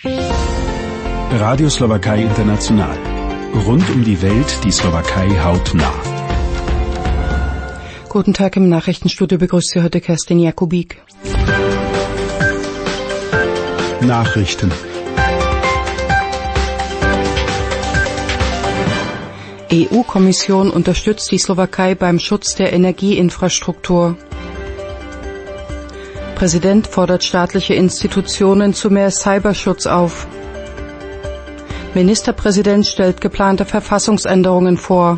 Radio Slowakei International. Rund um die Welt die Slowakei hautnah. Guten Tag, im Nachrichtenstudio begrüßt Sie heute Kerstin Jakubik. Nachrichten. EU-Kommission unterstützt die Slowakei beim Schutz der Energieinfrastruktur. Präsident fordert staatliche Institutionen zu mehr Cyberschutz auf. Ministerpräsident stellt geplante Verfassungsänderungen vor.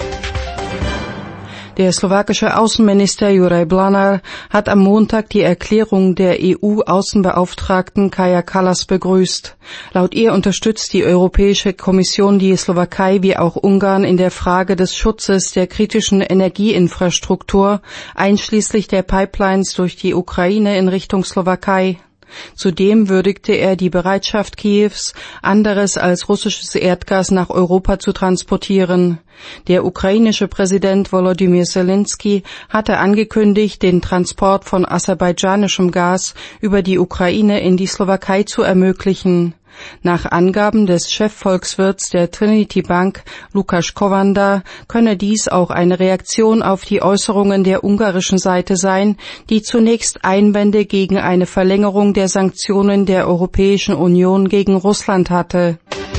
Der slowakische Außenminister Juraj Blanár hat am Montag die Erklärung der EU-Außenbeauftragten Kaja Kallas begrüßt. Laut ihr unterstützt die Europäische Kommission die Slowakei wie auch Ungarn in der Frage des Schutzes der kritischen Energieinfrastruktur, einschließlich der Pipelines durch die Ukraine in Richtung Slowakei. Zudem würdigte er die Bereitschaft Kiews, anderes als russisches Erdgas nach Europa zu transportieren. Der ukrainische Präsident Volodymyr Zelensky hatte angekündigt, den Transport von aserbaidschanischem Gas über die Ukraine in die Slowakei zu ermöglichen. Nach Angaben des Chefvolkswirts der Trinity Bank, Lukáš Kovanda, könne dies auch eine Reaktion auf die Äußerungen der ungarischen Seite sein, die zunächst Einwände gegen eine Verlängerung der Sanktionen der Europäischen Union gegen Russland hatte.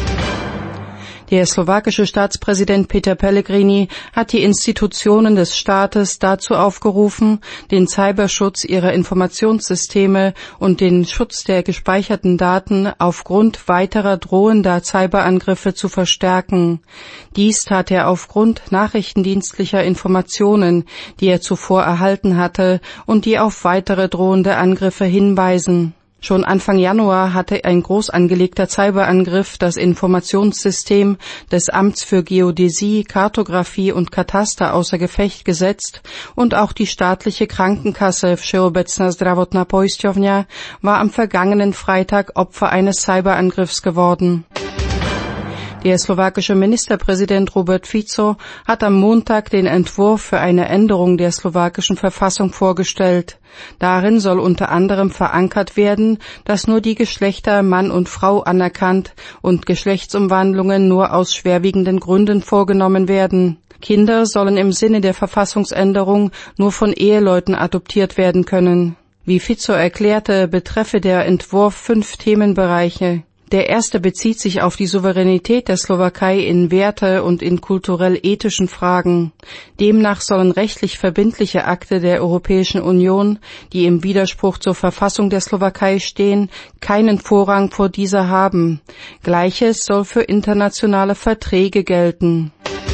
Der slowakische Staatspräsident Peter Pellegrini hat die Institutionen des Staates dazu aufgerufen, den Cyberschutz ihrer Informationssysteme und den Schutz der gespeicherten Daten aufgrund weiterer drohender Cyberangriffe zu verstärken. Dies tat er aufgrund nachrichtendienstlicher Informationen, die er zuvor erhalten hatte und die auf weitere drohende Angriffe hinweisen. Schon Anfang Januar hatte ein groß angelegter Cyberangriff das Informationssystem des Amts für Geodäsie, Kartographie und Kataster außer Gefecht gesetzt und auch die staatliche Krankenkasse Všeobecná zdravotná poisťovňa war am vergangenen Freitag Opfer eines Cyberangriffs geworden. Der slowakische Ministerpräsident Robert Fico hat am Montag den Entwurf für eine Änderung der slowakischen Verfassung vorgestellt. Darin soll unter anderem verankert werden, dass nur die Geschlechter Mann und Frau anerkannt und Geschlechtsumwandlungen nur aus schwerwiegenden Gründen vorgenommen werden. Kinder sollen im Sinne der Verfassungsänderung nur von Eheleuten adoptiert werden können. Wie Fico erklärte, betreffe der Entwurf 5 Themenbereiche. Der erste bezieht sich auf die Souveränität der Slowakei in Werte- und in kulturell-ethischen Fragen. Demnach sollen rechtlich verbindliche Akte der Europäischen Union, die im Widerspruch zur Verfassung der Slowakei stehen, keinen Vorrang vor dieser haben. Gleiches soll für internationale Verträge gelten.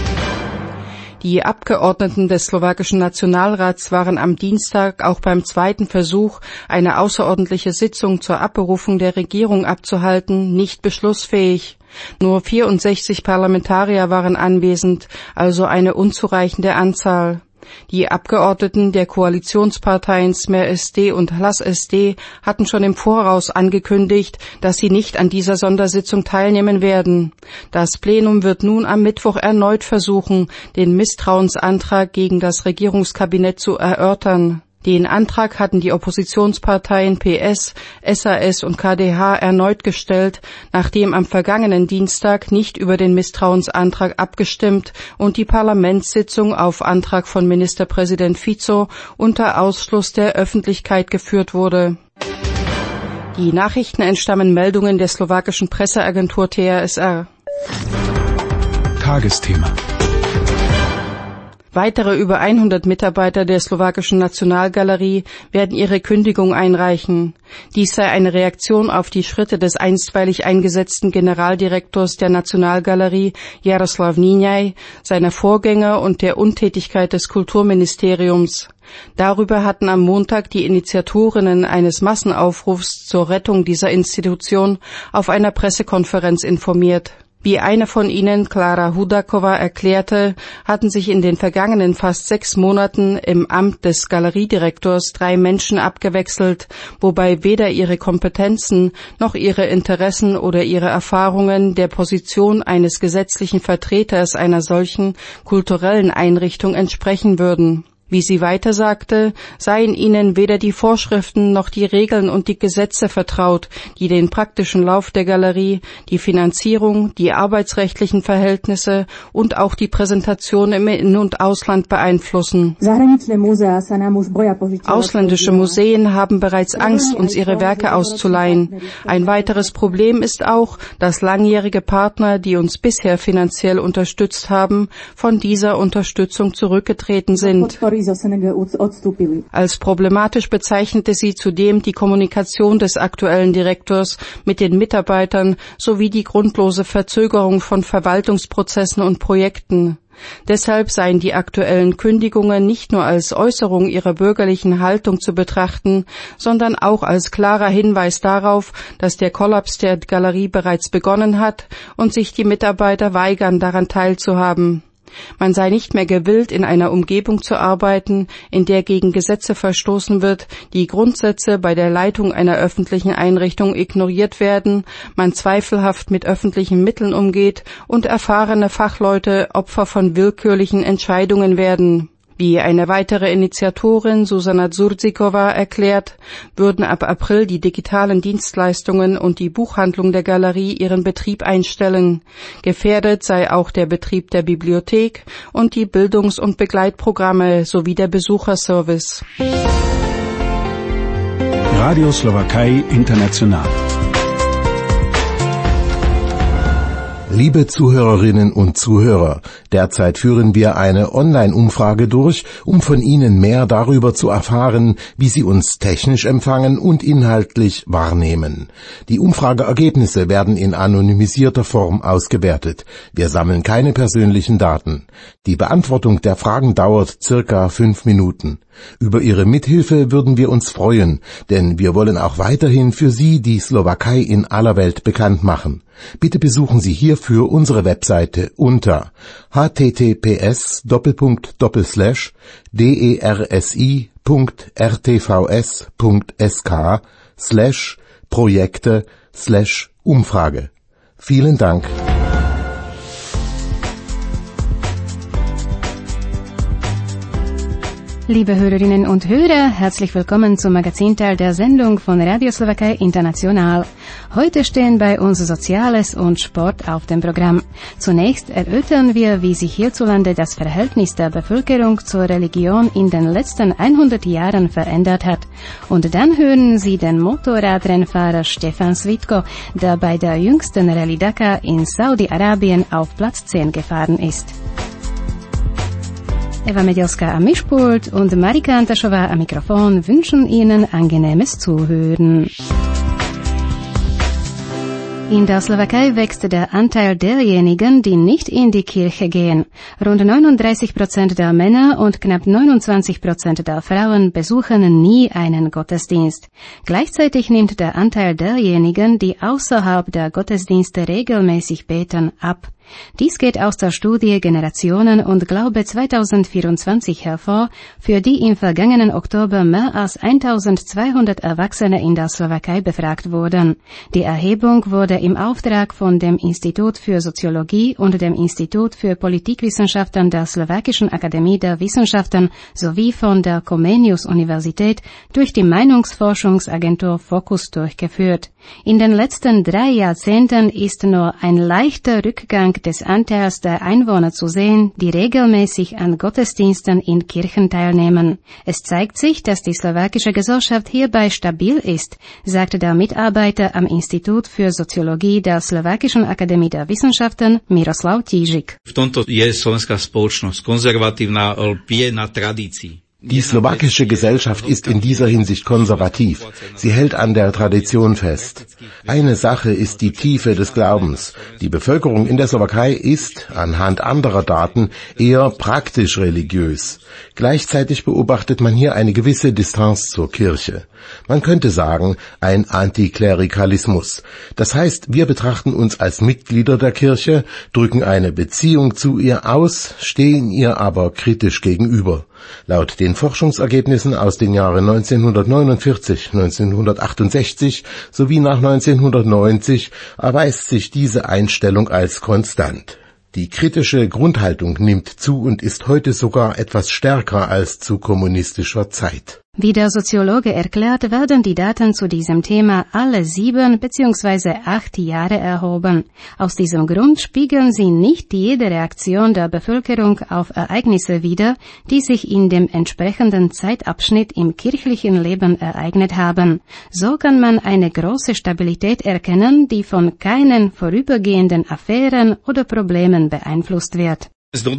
Die Abgeordneten des slowakischen Nationalrats waren am Dienstag auch beim zweiten Versuch, eine außerordentliche Sitzung zur Abberufung der Regierung abzuhalten, nicht beschlussfähig. Nur 64 Parlamentarier waren anwesend, also eine unzureichende Anzahl. Die Abgeordneten der Koalitionsparteien Smer SD und Hlas SD hatten schon im Voraus angekündigt, dass sie nicht an dieser Sondersitzung teilnehmen werden. Das Plenum wird nun am Mittwoch erneut versuchen, den Misstrauensantrag gegen das Regierungskabinett zu erörtern. Den Antrag hatten die Oppositionsparteien PS, SAS und KDH erneut gestellt, nachdem am vergangenen Dienstag nicht über den Misstrauensantrag abgestimmt und die Parlamentssitzung auf Antrag von Ministerpräsident Fico unter Ausschluss der Öffentlichkeit geführt wurde. Die Nachrichten entstammen Meldungen der slowakischen Presseagentur TRSR. Tagesthema. Weitere über 100 Mitarbeiter der slowakischen Nationalgalerie werden ihre Kündigung einreichen. Dies sei eine Reaktion auf die Schritte des einstweilig eingesetzten Generaldirektors der Nationalgalerie Jaroslav Níňaj, seiner Vorgänger und der Untätigkeit des Kulturministeriums. Darüber hatten am Montag die Initiatorinnen eines Massenaufrufs zur Rettung dieser Institution auf einer Pressekonferenz informiert. Wie eine von ihnen, Klára Hudáková, erklärte, hatten sich in den vergangenen fast 6 Monaten im Amt des Galeriedirektors 3 Menschen abgewechselt, wobei weder ihre Kompetenzen noch ihre Interessen oder ihre Erfahrungen der Position eines gesetzlichen Vertreters einer solchen kulturellen Einrichtung entsprechen würden. Wie sie weiter sagte, seien ihnen weder die Vorschriften noch die Regeln und die Gesetze vertraut, die den praktischen Lauf der Galerie, die Finanzierung, die arbeitsrechtlichen Verhältnisse und auch die Präsentation im In- und Ausland beeinflussen. Ausländische Museen haben bereits Angst, uns ihre Werke auszuleihen. Ein weiteres Problem ist auch, dass langjährige Partner, die uns bisher finanziell unterstützt haben, von dieser Unterstützung zurückgetreten sind. Als problematisch bezeichnete sie zudem die Kommunikation des aktuellen Direktors mit den Mitarbeitern sowie die grundlose Verzögerung von Verwaltungsprozessen und Projekten. Deshalb seien die aktuellen Kündigungen nicht nur als Äußerung ihrer bürgerlichen Haltung zu betrachten, sondern auch als klarer Hinweis darauf, dass der Kollaps der Galerie bereits begonnen hat und sich die Mitarbeiter weigern, daran teilzuhaben. Man sei nicht mehr gewillt, in einer Umgebung zu arbeiten, in der gegen Gesetze verstoßen wird, die Grundsätze bei der Leitung einer öffentlichen Einrichtung ignoriert werden, man zweifelhaft mit öffentlichen Mitteln umgeht und erfahrene Fachleute Opfer von willkürlichen Entscheidungen werden. Wie eine weitere Initiatorin, Susanna Dzurzikova, erklärt, würden ab April die digitalen Dienstleistungen und die Buchhandlung der Galerie ihren Betrieb einstellen. Gefährdet sei auch der Betrieb der Bibliothek und die Bildungs- und Begleitprogramme sowie der Besucherservice. Radio Slowakei International. Liebe Zuhörerinnen und Zuhörer, derzeit führen wir eine Online-Umfrage durch, um von Ihnen mehr darüber zu erfahren, wie Sie uns technisch empfangen und inhaltlich wahrnehmen. Die Umfrageergebnisse werden in anonymisierter Form ausgewertet. Wir sammeln keine persönlichen Daten. Die Beantwortung der Fragen dauert circa 5 Minuten. Über Ihre Mithilfe würden wir uns freuen, denn wir wollen auch weiterhin für Sie die Slowakei in aller Welt bekannt machen. Bitte besuchen Sie hierfür unsere Webseite unter https://dersi.rsi.sk/projekte/Umfrage. Vielen Dank. Liebe Hörerinnen und Hörer, herzlich willkommen zum Magazinteil der Sendung von Radio Slowakei International. Heute stehen bei uns Soziales und Sport auf dem Programm. Zunächst erörtern wir, wie sich hierzulande das Verhältnis der Bevölkerung zur Religion in den letzten 100 Jahren verändert hat. Und dann hören Sie den Motorradrennfahrer Stefan Svitko, der bei der jüngsten Rallye Dakar in Saudi-Arabien auf Platz 10 gefahren ist. Eva Medielska am Mischpult und Marika Antaschova am Mikrofon wünschen Ihnen angenehmes Zuhören. In der Slowakei wächst der Anteil derjenigen, die nicht in die Kirche gehen. Rund 39% der Männer und knapp 29% der Frauen besuchen nie einen Gottesdienst. Gleichzeitig nimmt der Anteil derjenigen, die außerhalb der Gottesdienste regelmäßig beten, ab. Dies geht aus der Studie Generationen und Glaube 2024 hervor, für die im vergangenen Oktober mehr als 1200 Erwachsene in der Slowakei befragt wurden. Die Erhebung wurde im Auftrag von dem Institut für Soziologie und dem Institut für Politikwissenschaften der Slowakischen Akademie der Wissenschaften sowie von der Comenius-Universität durch die Meinungsforschungsagentur Focus durchgeführt. In den letzten 3 Jahrzehnten ist nur ein leichter Rückgang des Anteils der Einwohner zu sehen, die regelmäßig an Gottesdiensten in Kirchen teilnehmen. Es zeigt sich, dass die slowakische Gesellschaft hierbei stabil ist, sagte der Mitarbeiter am Institut für Soziologie der Slowakischen Akademie der Wissenschaften Miroslav Tížik. V tomto je slovenská spoločnosť konzervatívna, pije na tradícii. Die slowakische Gesellschaft ist in dieser Hinsicht konservativ. Sie hält an der Tradition fest. Eine Sache ist die Tiefe des Glaubens. Die Bevölkerung in der Slowakei ist, anhand anderer Daten, eher praktisch religiös. Gleichzeitig beobachtet man hier eine gewisse Distanz zur Kirche. Man könnte sagen, ein Antiklerikalismus. Das heißt, wir betrachten uns als Mitglieder der Kirche, drücken eine Beziehung zu ihr aus, stehen ihr aber kritisch gegenüber. Laut den Forschungsergebnissen aus den Jahren 1949, 1968 sowie nach 1990 erweist sich diese Einstellung als konstant. Die kritische Grundhaltung nimmt zu und ist heute sogar etwas stärker als zu kommunistischer Zeit. Wie der Soziologe erklärt, werden die Daten zu diesem Thema alle 7 bzw. 8 Jahre erhoben. Aus diesem Grund spiegeln sie nicht jede Reaktion der Bevölkerung auf Ereignisse wider, die sich in dem entsprechenden Zeitabschnitt im kirchlichen Leben ereignet haben. So kann man eine große Stabilität erkennen, die von keinen vorübergehenden Affären oder Problemen beeinflusst wird.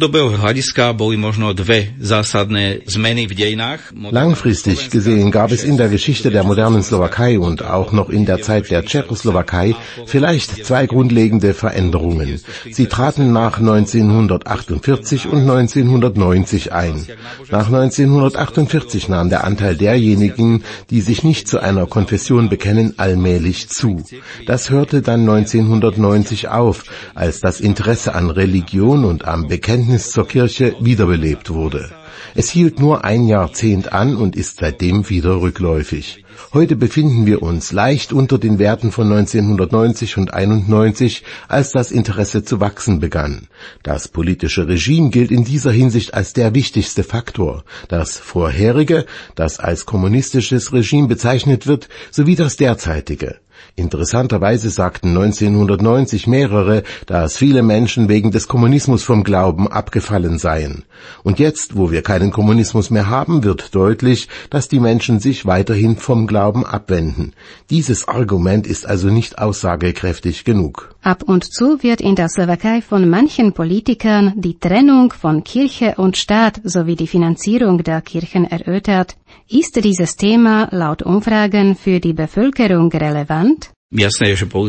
Langfristig gesehen gab es in der Geschichte der modernen Slowakei und auch noch in der Zeit der Tschechoslowakei vielleicht 2 grundlegende Veränderungen. Sie traten nach 1948 und 1990 ein. Nach 1948 nahm der Anteil derjenigen, die sich nicht zu einer Konfession bekennen, allmählich zu. Das hörte dann 1990 auf, als das Interesse an Religion und am Bekenntnis zur Kirche wiederbelebt wurde. Es hielt nur ein Jahrzehnt an und ist seitdem wieder rückläufig. Heute befinden wir uns leicht unter den Werten von 1990 und 91, als das Interesse zu wachsen begann. Das politische Regime gilt in dieser Hinsicht als der wichtigste Faktor. Das vorherige, das als kommunistisches Regime bezeichnet wird, sowie das derzeitige. Interessanterweise sagten 1990 mehrere, dass viele Menschen wegen des Kommunismus vom Glauben abgefallen seien. Und jetzt, wo wir keinen Kommunismus mehr haben, wird deutlich, dass die Menschen sich weiterhin vom Glauben abwenden. Dieses Argument ist also nicht aussagekräftig genug. Ab und zu wird in der Slowakei von manchen Politikern die Trennung von Kirche und Staat sowie die Finanzierung der Kirchen erörtert. Ist dieses Thema laut Umfragen für die Bevölkerung relevant? Es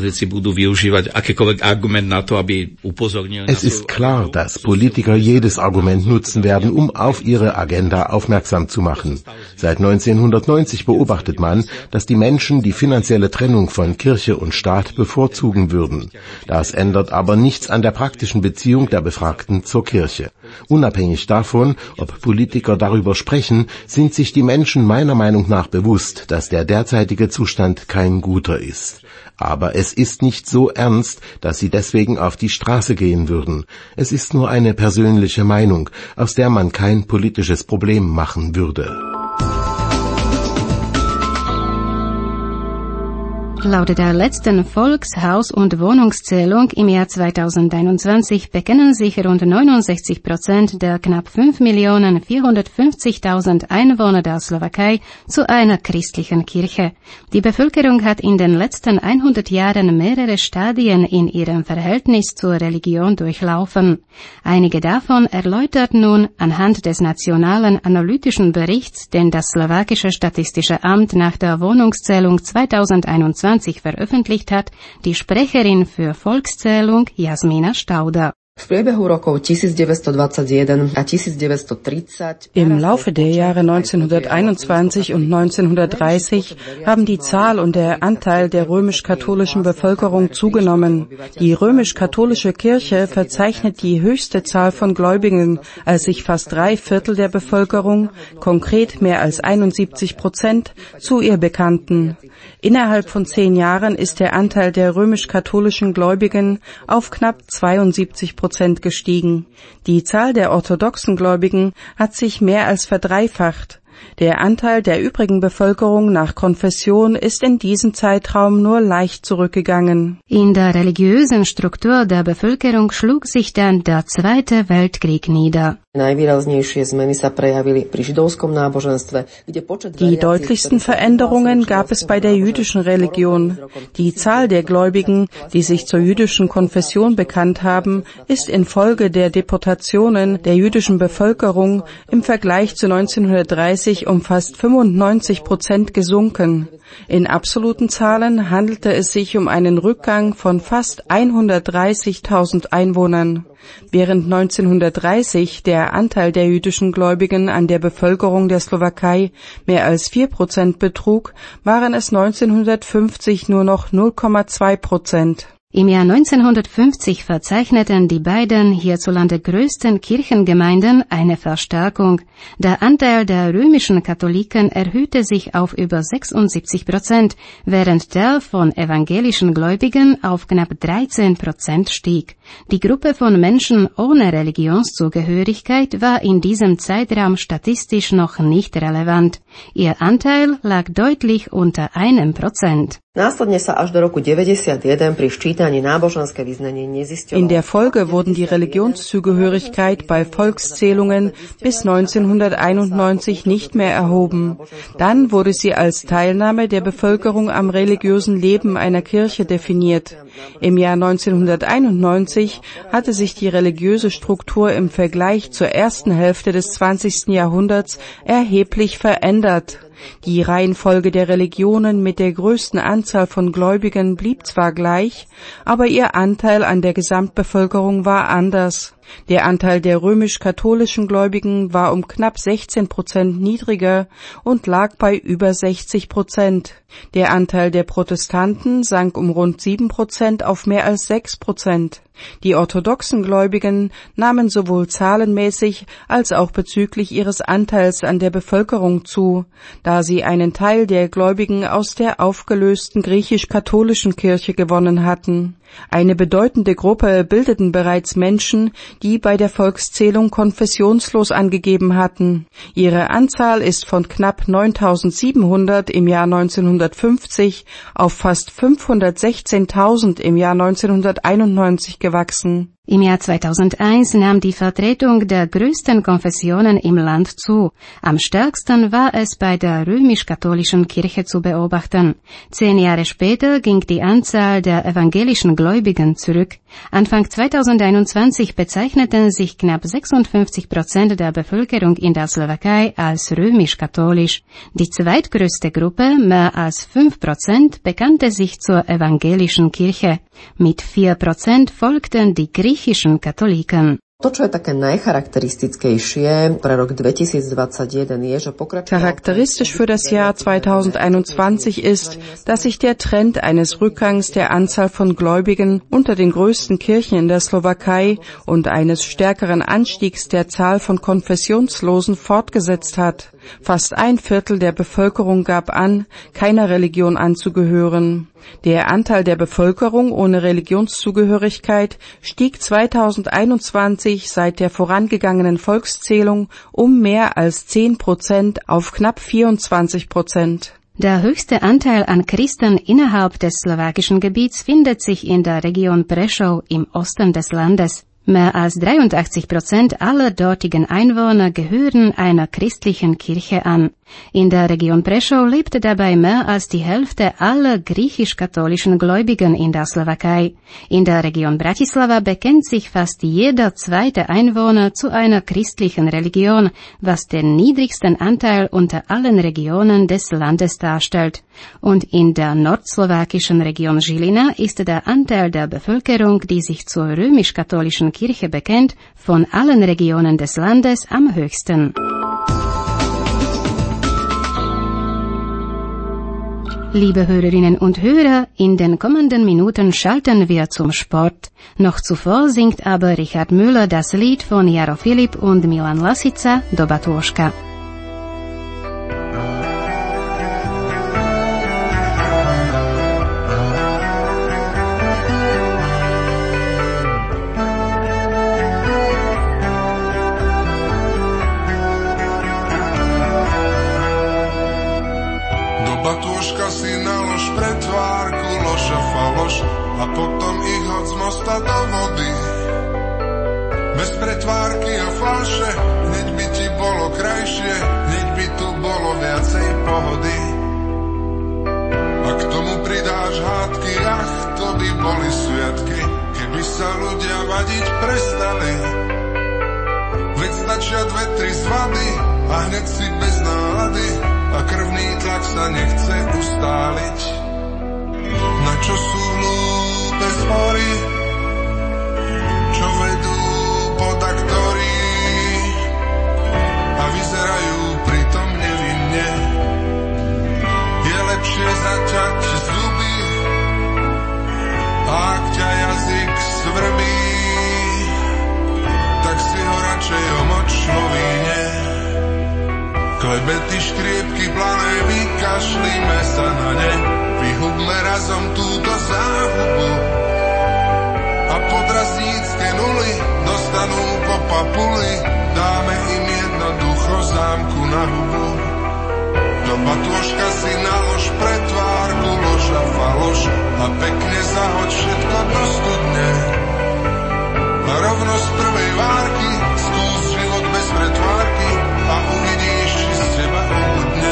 ist klar, dass Politiker jedes Argument nutzen werden, um auf ihre Agenda aufmerksam zu machen. Seit 1990 beobachtet man, dass die Menschen die finanzielle Trennung von Kirche und Staat bevorzugen würden. Das ändert aber nichts an der praktischen Beziehung der Befragten zur Kirche. Unabhängig davon, ob Politiker darüber sprechen, sind sich die Menschen meiner Meinung nach bewusst, dass der derzeitige Zustand kein guter ist. Aber es ist nicht so ernst, dass sie deswegen auf die Straße gehen würden. Es ist nur eine persönliche Meinung, aus der man kein politisches Problem machen würde. Laut der letzten Volks-, Haus- und Wohnungszählung im Jahr 2021 bekennen sich rund 69% der knapp 5.450.000 Einwohner der Slowakei zu einer christlichen Kirche. Die Bevölkerung hat in den letzten 100 Jahren mehrere Stadien in ihrem Verhältnis zur Religion durchlaufen. Einige davon erläutert nun anhand des nationalen analytischen Berichts, den das slowakische Statistische Amt nach der Wohnungszählung 2021 veröffentlicht hat, die Sprecherin für Volkszählung Jasmina Stauda. Im Laufe der Jahre 1921 und 1930 haben die Zahl und der Anteil der römisch-katholischen Bevölkerung zugenommen. Die römisch-katholische Kirche verzeichnet die höchste Zahl von Gläubigen, als sich fast 3/4 der Bevölkerung, konkret mehr als 71%, zu ihr bekannten. Innerhalb von 10 Jahren ist der Anteil der römisch-katholischen Gläubigen auf knapp 72% gestiegen. Die Zahl der orthodoxen Gläubigen hat sich mehr als verdreifacht. Der Anteil der übrigen Bevölkerung nach Konfession ist in diesem Zeitraum nur leicht zurückgegangen. In der religiösen Struktur der Bevölkerung schlug sich dann der Zweite Weltkrieg nieder. Die deutlichsten Veränderungen gab es bei der jüdischen Religion. Die Zahl der Gläubigen, die sich zur jüdischen Konfession bekannt haben, ist infolge der Deportationen der jüdischen Bevölkerung im Vergleich zu 1930 um fast 95% gesunken. In absoluten Zahlen handelte es sich um einen Rückgang von fast 130.000 Einwohnern. Während 1930 der Anteil der jüdischen Gläubigen an der Bevölkerung der Slowakei mehr als 4% betrug, waren es 1950 nur noch 0,2%. Im Jahr 1950 verzeichneten die beiden hierzulande größten Kirchengemeinden eine Verstärkung. Der Anteil der römischen Katholiken erhöhte sich auf über 76%, während der von evangelischen Gläubigen auf knapp 13% stieg. Die Gruppe von Menschen ohne Religionszugehörigkeit war in diesem Zeitraum statistisch noch nicht relevant. Ihr Anteil lag deutlich unter 1%. In der Folge wurden die Religionszugehörigkeit bei Volkszählungen bis 1991 nicht mehr erhoben. Dann wurde sie als Teilnahme der Bevölkerung am religiösen Leben einer Kirche definiert. Im Jahr 1991 hatte sich die religiöse Struktur im Vergleich zur ersten Hälfte des 20. Jahrhunderts erheblich verändert. Die Reihenfolge der Religionen mit der größten Anzahl von Gläubigen blieb zwar gleich, aber ihr Anteil an der Gesamtbevölkerung war anders. Der Anteil der römisch-katholischen Gläubigen war um knapp 16% niedriger und lag bei über 60%. Der Anteil der Protestanten sank um rund 7% auf mehr als 6%. Die orthodoxen Gläubigen nahmen sowohl zahlenmäßig als auch bezüglich ihres Anteils an der Bevölkerung zu, da sie einen Teil der Gläubigen aus der aufgelösten griechisch-katholischen Kirche gewonnen hatten. Eine bedeutende Gruppe bildeten bereits Menschen, die bei der Volkszählung konfessionslos angegeben hatten. Ihre Anzahl ist von knapp 9.700 im Jahr 1950 auf fast 516.000 im Jahr 1991 gewachsen. Im Jahr 2001 nahm die Vertretung der größten Konfessionen im Land zu. Am stärksten war es bei der römisch-katholischen Kirche zu beobachten. 10 Jahre später ging die Anzahl der evangelischen Gläubigen zurück. Anfang 2021 bezeichneten sich knapp 56% der Bevölkerung in der Slowakei als römisch-katholisch. Die zweitgrößte Gruppe, mehr als 5%, bekannte sich zur evangelischen Kirche. Mit 4% folgten die griechischen Katholiken. Charakteristisch für das Jahr 2021 ist, dass sich der Trend eines Rückgangs der Anzahl von Gläubigen unter den größten Kirchen in der Slowakei und eines stärkeren Anstiegs der Zahl von Konfessionslosen fortgesetzt hat. Fast 1/4 der Bevölkerung gab an, keiner Religion anzugehören. Der Anteil der Bevölkerung ohne Religionszugehörigkeit stieg 2021 seit der vorangegangenen Volkszählung um mehr als 10% auf knapp 24%. Der höchste Anteil an Christen innerhalb des slowakischen Gebiets findet sich in der Region Prešov im Osten des Landes. Mehr als 83% aller dortigen Einwohner gehören einer christlichen Kirche an. In der Region Prešov lebte dabei mehr als die Hälfte aller griechisch-katholischen Gläubigen in der Slowakei. In der Region Bratislava bekennt sich fast jeder zweite Einwohner zu einer christlichen Religion, was den niedrigsten Anteil unter allen Regionen des Landes darstellt. Und in der nordslowakischen Region Žilina ist der Anteil der Bevölkerung, die sich zur römisch-katholischen Kirche bekennt, von allen Regionen des Landes am höchsten. Liebe Hörerinnen und Hörer, in den kommenden Minuten schalten wir zum Sport. Noch zuvor singt aber Richard Müller das Lied von Jaro Filip und Milan Lasica, Doba Tôžka. A potom ich hoď z mosta do vody. Bez pretvárky a falše, hneď by ti bolo krajšie, hneď by tu bolo viacej pohody. A k tomu pridáš hádky, ach, to by boli sviatky, keby sa ľudia vadiť prestali. Veď stačia 2-3 svady a hneď si bez nálady a krvný tlak sa nechce ustáliť. Na čo sú hlúpe spory, čo vedú podaktorí a vyzerajú pritom nevinne. Je lepšie zaťať zuby a ak ťa Klebety, škriepky plané, vykašlíme sa na ne. Vyhubme razom túto záhubu a podraznícke nuly dostanú po papuli. Dáme im jednoducho zámku na hubu. Do batôžka si nalož pretvárku, lož a faloš a pekne zahoď všetko do studne. A rovno z prvej várky skús život bez pretvárky a uvidíš, či z teba obudne.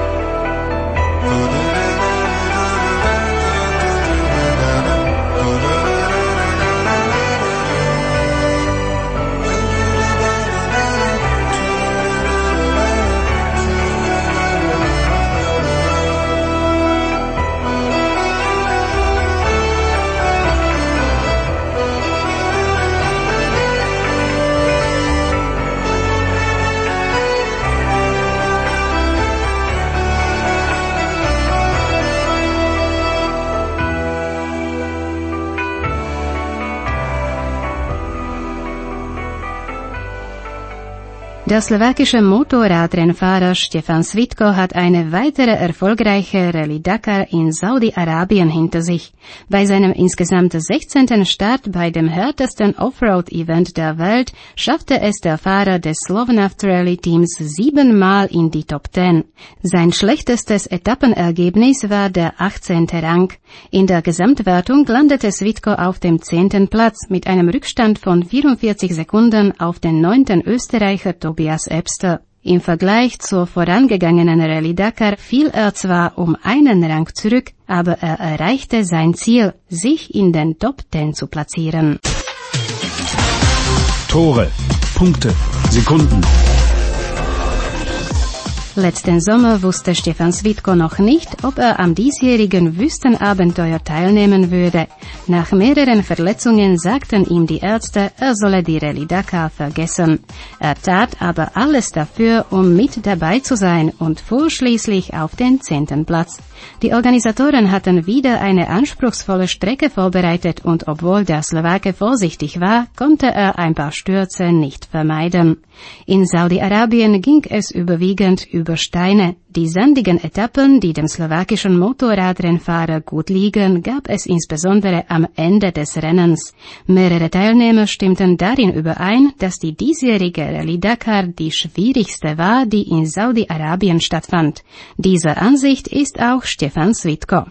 Der slowakische Motorradrennfahrer Stefan Svitko hat eine weitere erfolgreiche Rallye Dakar in Saudi-Arabien hinter sich. Bei seinem insgesamt 16. Start bei dem härtesten Offroad-Event der Welt schaffte es der Fahrer des Slovnaft Rally-Teams 7-mal in die Top 10. Sein schlechtestes Etappenergebnis war der 18. Rang. In der Gesamtwertung landete Svitko auf dem 10. Platz mit einem Rückstand von 44 Sekunden auf den 9. Österreicher Tobias Ebster. Im Vergleich zur vorangegangenen Rallye Dakar fiel er zwar um einen Rang zurück, aber er erreichte sein Ziel, sich in den Top 10 zu platzieren. Tore, Punkte, Sekunden. Letzten Sommer wusste Stefan Svitko noch nicht, ob er am diesjährigen Wüstenabenteuer teilnehmen würde. Nach mehreren Verletzungen sagten ihm die Ärzte, er solle die Rallye Dakar vergessen. Er tat aber alles dafür, um mit dabei zu sein und fuhr schließlich auf den 10. Platz. Die Organisatoren hatten wieder eine anspruchsvolle Strecke vorbereitet und obwohl der Slowake vorsichtig war, konnte er ein paar Stürze nicht vermeiden. In Saudi-Arabien ging es überwiegend über Steine. Die sandigen Etappen, die dem slowakischen Motorradrennfahrer gut liegen, gab es insbesondere am Ende des Rennens. Mehrere Teilnehmer stimmten darin überein, dass die diesjährige Rallye Dakar die schwierigste war, die in Saudi-Arabien stattfand. Dieser Ansicht ist auch Stefan Svitko.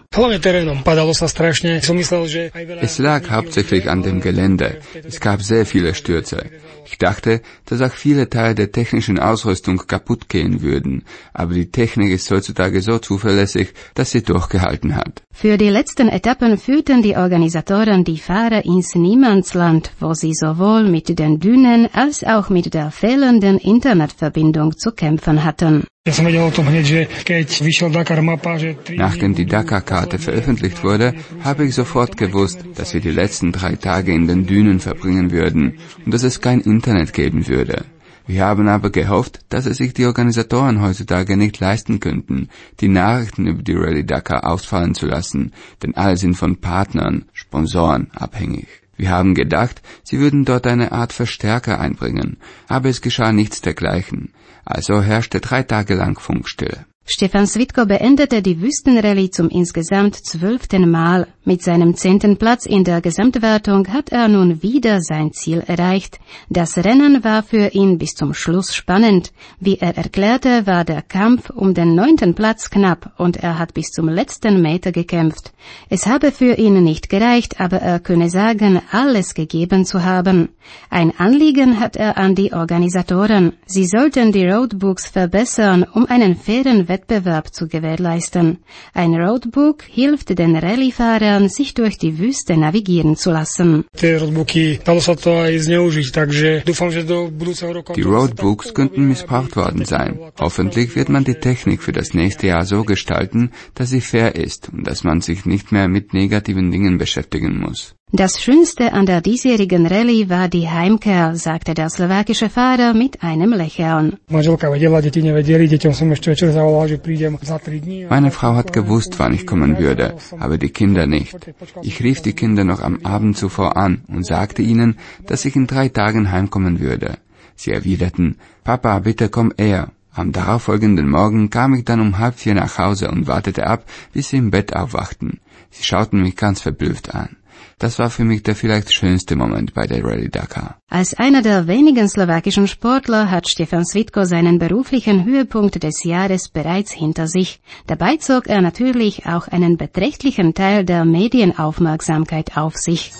Es lag hauptsächlich an dem Gelände. Es gab sehr viele Stürze. Ich dachte, dass auch viele Teile der technischen Ausrüstung kaputt gehen würden, aber die Technik ist heutzutage so zuverlässig, dass sie durchgehalten hat. Für die letzten Etappen führten die Organisatoren die Fahrer ins Niemandsland, wo sie sowohl mit den Dünen als auch mit der fehlenden Internetverbindung zu kämpfen hatten. Nachdem die Dakar-Karte veröffentlicht wurde, habe ich sofort gewusst, dass wir die letzten 3 Tage in den Dünen verbringen würden und dass es kein Internet geben würde. Wir haben aber gehofft, dass es sich die Organisatoren heutzutage nicht leisten könnten, die Nachrichten über die Rallye Dakar ausfallen zu lassen, denn alle sind von Partnern, Sponsoren abhängig. Wir haben gedacht, sie würden dort eine Art Verstärker einbringen, aber es geschah nichts dergleichen. Also herrschte 3 Tage lang Funkstille. Stefan Svitko beendete die Wüstenrallye zum insgesamt 12. Mal. Mit seinem 10. Platz in der Gesamtwertung hat er nun wieder sein Ziel erreicht. Das Rennen war für ihn bis zum Schluss spannend. Wie er erklärte, war der Kampf um den 9. Platz knapp und er hat bis zum letzten Meter gekämpft. Es habe für ihn nicht gereicht, aber er könne sagen, alles gegeben zu haben. Ein Anliegen hat er an die Organisatoren. Sie sollten die Roadbooks verbessern, um einen fairen Wettbewerb zu gewährleisten. Ein Roadbook hilft den Rallyefahrern, sich durch die Wüste navigieren zu lassen. Die Roadbooks könnten missbraucht worden sein. Hoffentlich wird man die Technik für das nächste Jahr so gestalten, dass sie fair ist und dass man sich nicht mehr mit negativen Dingen beschäftigen muss. Das Schönste an der diesjährigen Rallye war die Heimkehr, sagte der slowakische Fahrer mit einem Lächeln. Meine Frau hat gewusst, wann ich kommen würde, aber die Kinder nicht. Ich rief die Kinder noch am Abend zuvor an und sagte ihnen, dass ich in 3 Tagen heimkommen würde. Sie erwiderten, Papa, bitte komm eher. Am darauffolgenden Morgen kam ich dann um 3:30 nach Hause und wartete ab, bis sie im Bett aufwachten. Sie schauten mich ganz verblüfft an. Das war für mich der vielleicht schönste Moment bei der Rallye Dakar. Als einer der wenigen slowakischen Sportler hat Stefan Svitko seinen beruflichen Höhepunkt des Jahres bereits hinter sich. Dabei zog er natürlich auch einen beträchtlichen Teil der Medienaufmerksamkeit auf sich.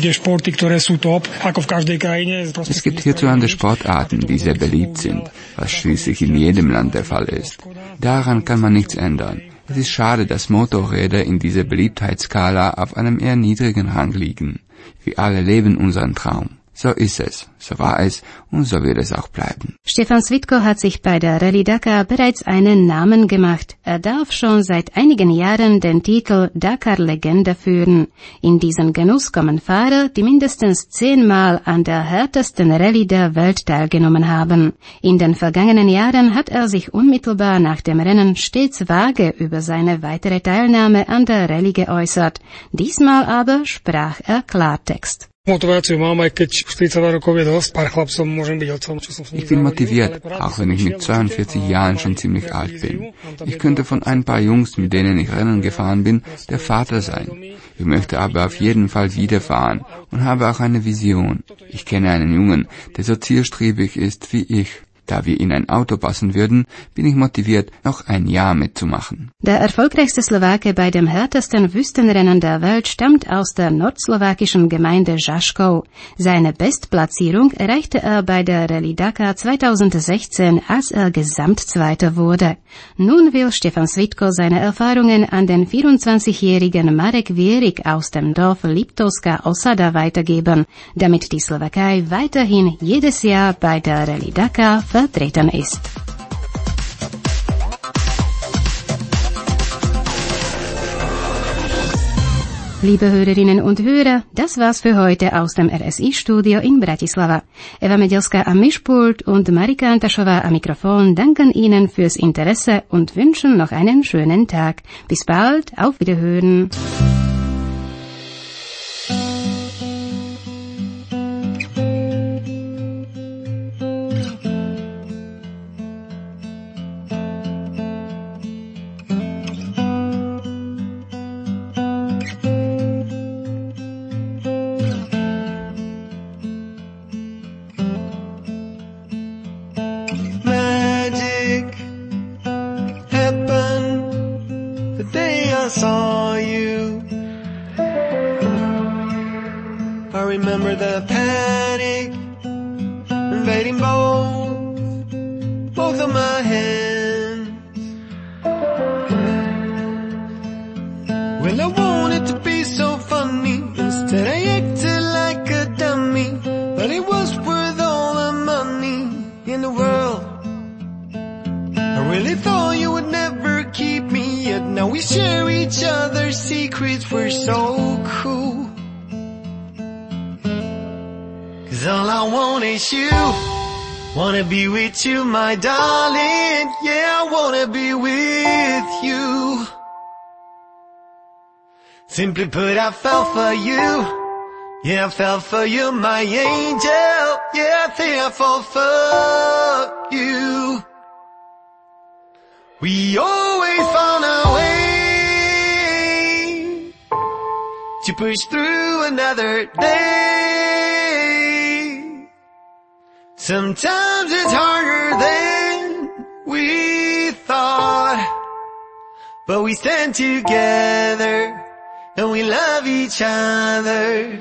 Es gibt hierzulande Sportarten, die sehr beliebt sind, was schließlich in jedem Land der Fall ist. Daran kann man nichts ändern. Es ist schade, dass Motorräder in dieser Beliebtheitsskala auf einem eher niedrigen Rang liegen. Wir alle leben unseren Traum. So ist es, so war es und so wird es auch bleiben. Stefan Svitko hat sich bei der Rallye Dakar bereits einen Namen gemacht. Er darf schon seit einigen Jahren den Titel Dakar-Legende führen. In diesen Genuss kommen Fahrer, die mindestens 10-mal an der härtesten Rallye der Welt teilgenommen haben. In den vergangenen Jahren hat er sich unmittelbar nach dem Rennen stets vage über seine weitere Teilnahme an der Rallye geäußert. Diesmal aber sprach er Klartext. Ich bin motiviert, auch wenn ich mit 42 Jahren schon ziemlich alt bin. Ich könnte von ein paar Jungs, mit denen ich Rennen gefahren bin, der Vater sein. Ich möchte aber auf jeden Fall wieder fahren und habe auch eine Vision. Ich kenne einen Jungen, der so zielstrebig ist wie ich. Da wir in ein Auto passen würden, bin ich motiviert, noch ein Jahr mitzumachen. Der erfolgreichste Slowake bei dem härtesten Wüstenrennen der Welt stammt aus der nordslowakischen Gemeinde Žaškov. Seine Bestplatzierung erreichte er bei der Rallye Dakar 2016, als er Gesamtzweiter wurde. Nun will Stefan Svitko seine Erfahrungen an den 24-jährigen Marek Vierik aus dem Dorf Liptovská Osada weitergeben, damit die Slowakei weiterhin jedes Jahr bei der Rallye Dakar vertreten ist. Liebe Hörerinnen und Hörer, das war's für heute aus dem RSI-Studio in Bratislava. Eva Medelska am Mischpult und Marika Antaschova am Mikrofon danken Ihnen fürs Interesse und wünschen noch einen schönen Tag. Bis bald, auf Wiederhören. Saw you. I remember the panic invading both of my hands. Well, I wanted to be so funny, instead I acted like a dummy, but it was worth all the money in the world. I really thought you would never keep me, yet now we share each other's secrets, we're so cool. 'Cause all I want is you, wanna be with you, my darling, yeah, I wanna be with you. Simply put, I fell for you, yeah, I fell for you, my angel, yeah, I think I fall for you. We always found our way to push through another day. Sometimes it's harder than we thought, but we stand together and we love each other.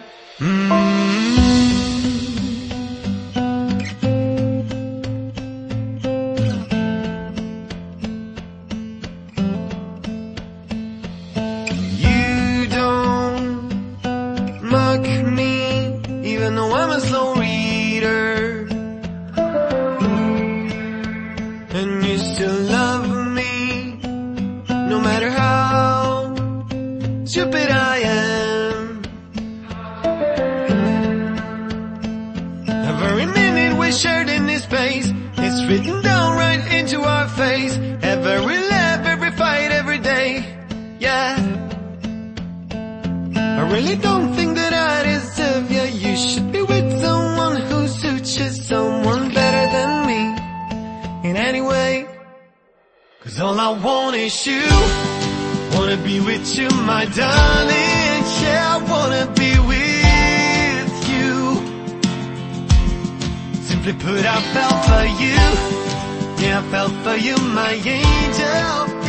Even though I'm a slow reader, and you still love me, no matter how stupid I am. Every minute we shared in this space, it's written down right into our face. Every laugh, every fight, every day, yeah. I really don't think that I deserve you. You should be with someone 'Cause all I want is you. Wanna be with you, my darling. Yeah, I wanna be with you. Simply put, I fell for you. Yeah, I fell for you, my angel.